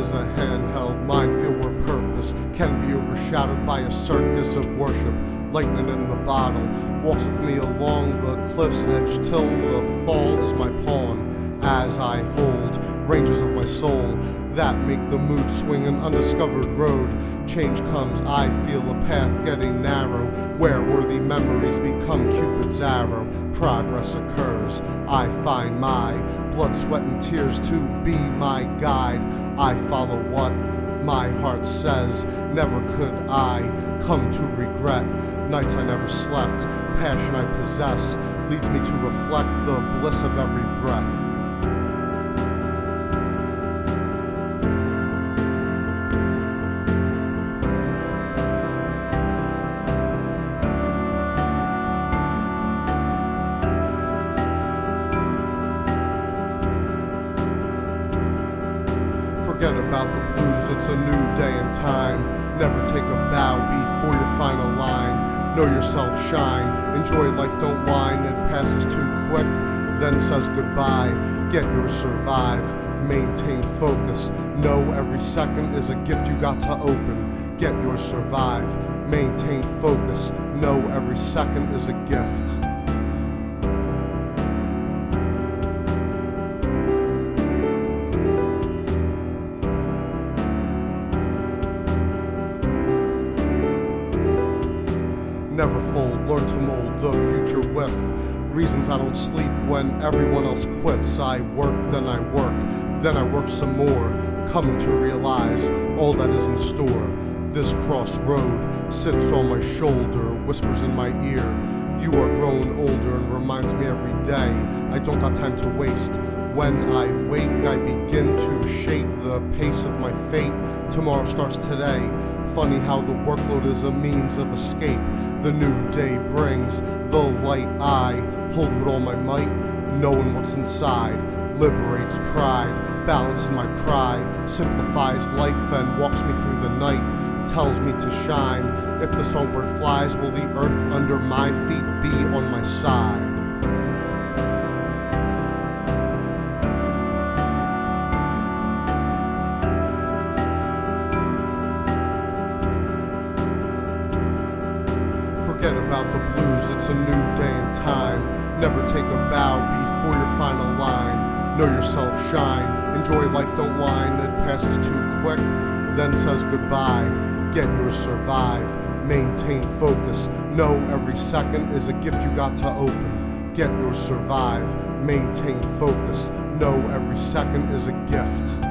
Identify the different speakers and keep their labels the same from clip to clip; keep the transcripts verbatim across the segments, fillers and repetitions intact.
Speaker 1: is a handheld minefield where purpose can be overshadowed by a circus of worship. Lightning in the bottle walks with me along the cliff's edge till the fall is my pawn, as I hold ranges of my soul that make the mood swing an undiscovered road. Change comes, I feel a path getting narrow, where worthy memories become Cupid's arrow. Progress occurs, I find my blood, sweat, and tears to be my guide. I follow what my heart says, never could I come to regret. Nights I never slept, passion I possess, leads me to reflect the bliss of every breath. Forget about the blues, it's a new day and time. Never take a bow before your final line. Know yourself, shine, enjoy life, don't whine. It passes too quick, then says goodbye. Get yours, survive, maintain focus. Know every second is a gift you got to open. Get yours, survive, maintain focus. Know every second is a gift. Never fold, learn to mold the future with reasons I don't sleep when everyone else quits. I work, then I work, then I work some more, coming to realize all that is in store. This crossroad sits on my shoulder, whispers in my ear. You are growing older and reminds me every day I don't got time to waste. When I wake, I begin to shape the pace of my fate. Tomorrow starts today. Funny how the workload is a means of escape. The new day brings the light I hold with all my might. Knowing what's inside liberates pride. Balancing my cry simplifies life and walks me through the night. Tells me to shine. If the songbird flies, will the earth under my feet be on my side? Forget about the blues, it's a new day and time. Never take a bow before your final line. Know yourself, shine, enjoy life, don't whine. It passes too quick, then says goodbye. Get yours, survive, maintain focus. Know every second is a gift you got to open. Get yours, survive, maintain focus. Know every second is a gift.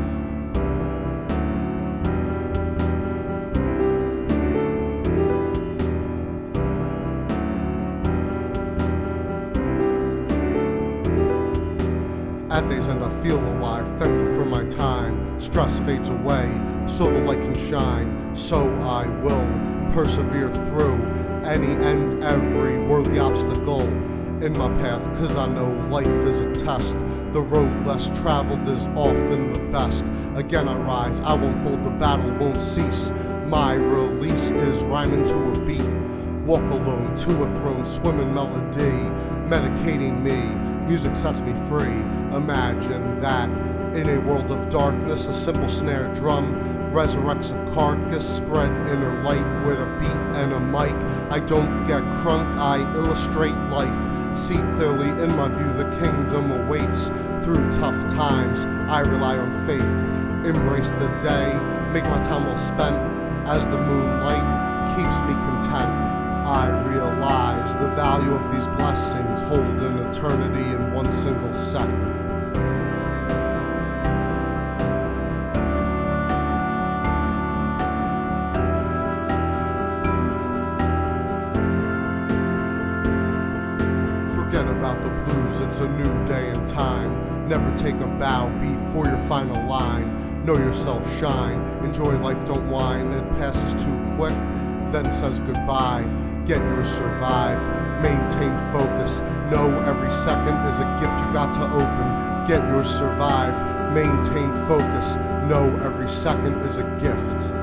Speaker 1: At day's end I feel alive, thankful for my time. Stress fades away, so the light can shine. So I will persevere through any and every worthy obstacle in my path, cause I know life is a test. The road less traveled is often the best. Again I rise, I won't fold, the battle won't cease. My release is rhyming to a beat. Walk alone to a throne, swim in melody, medicating me. Music sets me free. Imagine that in a world of darkness, a simple snare drum resurrects a carcass, spread inner light with a beat and a mic. I don't get crunk, I illustrate life. See clearly in my view, the kingdom awaits. Through tough times, I rely on faith. Embrace the day, make my time well spent. As the moonlight keeps me content, I realize the value of these blessings hold an eternity in one single second. Forget about the blues, it's a new day and time. Never take a bow before your final line. Know yourself, shine, enjoy life, don't whine. It passes too quick, then says goodbye. Get yours, survive, maintain focus. Know every second is a gift you got to open. Get yours, survive, maintain focus. Know every second is a gift.